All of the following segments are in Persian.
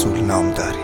رسول نام داری.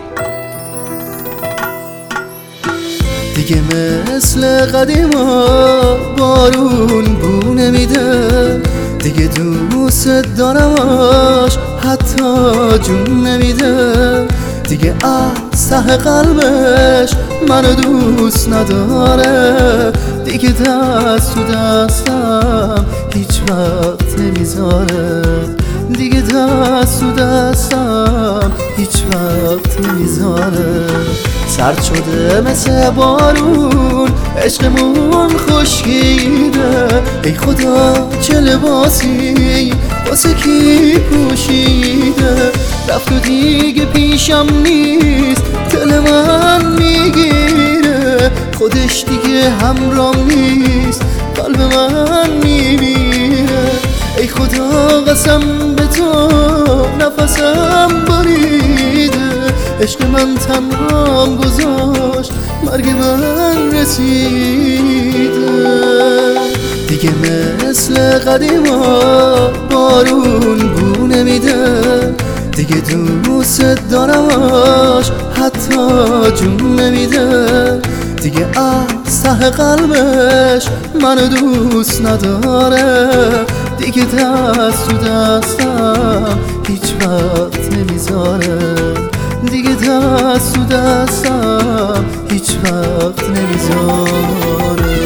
دیگه مثل قدیما بارون بو نمیده، دیگه دوست دارمش حتی جون نمیده، دیگه از ته قلبش منو دوست نداره، دیگه دست تو دستم هیچ وقت نمیذاره، دیگه دست تو دستم هیچ وقت نمیذاره. سرد شده مثل بارون عشقمون خشکیده، ای خدا چه لباسی واسه کی پوشیده، رفت و دیگه پیشم نیست دل من میگیره، خودش دیگه همرام نیست قلب من میمیره، ای خدا قسم به تو نفسم بریده، عشق من تنهام گذاشت مرگ من رسیده. دیگه مثل قدیما بارون بو نمیده، دیگه دوست دارمش حتی جون نمیده، دیگه از ته قلبش منو دوست نداره، دیگه دست تو دستم هیچ وقت نمیذاره، دیگه دست تو دستم هیچ وقت نمیذاره.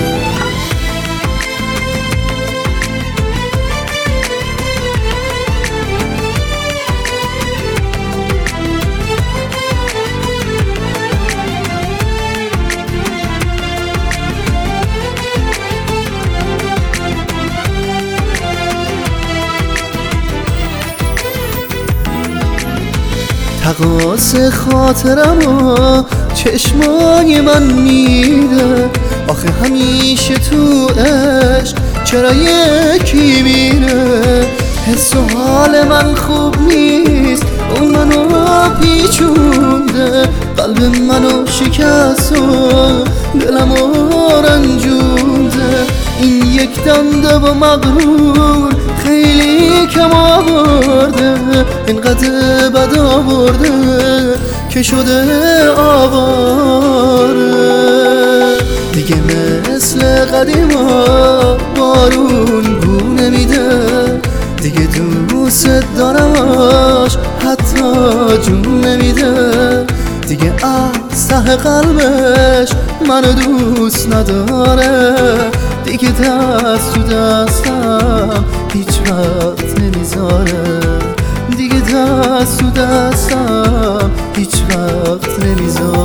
تقاص خاطرمو چشمای من میده، آخه همیشه تو عشق چرا یکی میره، حس و حال من خوب نیست اون منو پیچونده، قلب منو شکست و دلمو رنجونده، این یک دنده و مغرور خیلی کم آورده، اینقدر بد آورده که شده آواره. دیگه مثل قدیما بارون بو نمیده، دیگه دوست دارمش حتی جون نمیده، دیگه از ته قلبش منو دوست نداره، دیگه دست تو دستم هیچ وقت نمیذاره، دیگه دست تو دستم هیچ وقت نمیذاره.